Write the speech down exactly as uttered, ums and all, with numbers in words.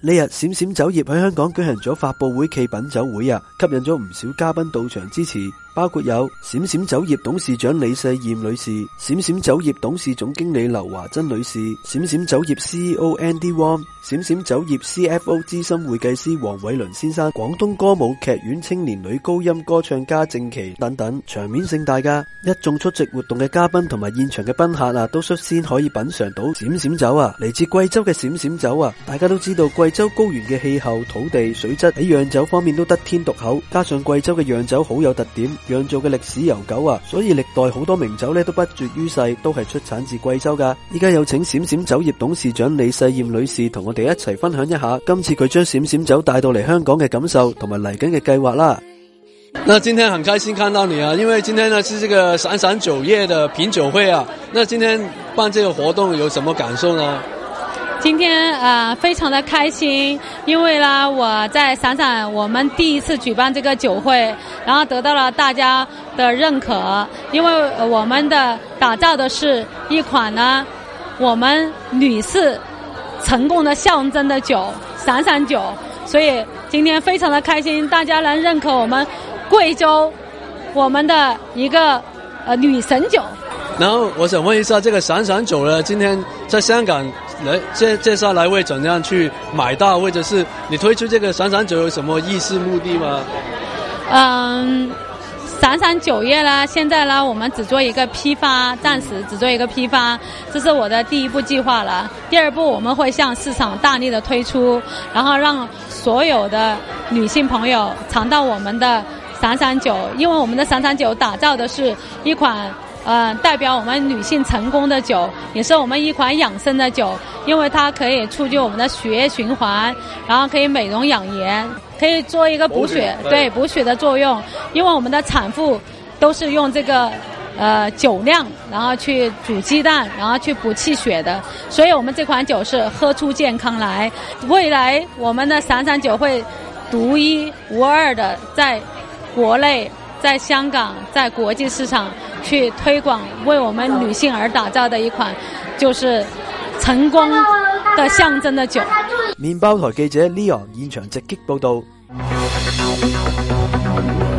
呢日閃閃酒業喺香港舉行咗發佈會暨品酒會啊，吸引咗唔少嘉賓到場支持，包括有閃閃酒業董事長李世艷女士、閃閃酒業董事總經理劉華珍女士、閃閃酒業 C E O Andy Wong、閃閃酒業 C F O 資深會計師黃偉倫先生、廣東歌舞劇院青年女高音歌唱家鄭琪等等，場面盛大噶。一眾出席活動嘅嘉賓同埋現場嘅賓客啊，都率先可以品嘗到閃閃酒啊，嚟自貴州嘅閃閃酒啊。大家都知道貴州高原嘅氣候、土地、水質喺釀酒方面都得天獨厚，加上貴州嘅釀酒好有特點，釀造嘅歷史悠久啊，所以歷代好多名酒呢都不絕於世，都係出產自貴州噶。依家有請閃閃酒業董事長李世艷女士同我哋一齊分享一下今次佢將閃閃酒帶到嚟香港嘅感受同埋嚟緊嘅計劃啦。 那今天很開心看到你啊，因為今天呢是這個閃閃酒業的品酒會啊。那今天辦這個活動有什麼感受呢？ 今天呃非常的開心，因為呢我在閃閃我們第一次舉辦這個酒會，然後得到了大家的認可，因為我們的打造的是一款呢我們女士成功的象徵的酒，閃閃酒，所以今天非常的開心，大家能認可我們貴州我們的一個呃女神酒。 然後我想問一下，這個閃閃酒呢，今天在香港來接接下來會怎樣去買到，或者是你推出這個閃閃酒有什麼意思目的嗎？ 嗯，閃閃酒業呢，現在呢我們只做一個批發，暫時只做一個批發，這是我的第一步計劃了。第二步我們會向市場大力的推出，然後讓所有的女性朋友嘗到我們的閃閃酒，因為我們的閃閃酒打造的是一款呃，代表我們女性成功的酒，也是我們一款養生的酒，因為它可以促進我們的血液循環，然後可以美容養顏，可以做一個補血，對，補血的作用。因為我們的產婦都是用這個呃酒釀，然後去煮雞蛋，然後去補氣血的，所以我們這款酒是喝出健康來。未來我們的閃閃酒會獨一無二的在國內、在香港、在國際市場去推廣，為我們女性而打造的一款就是成功的象徵的酒。 麵包台記者 Leon 現場直擊報道。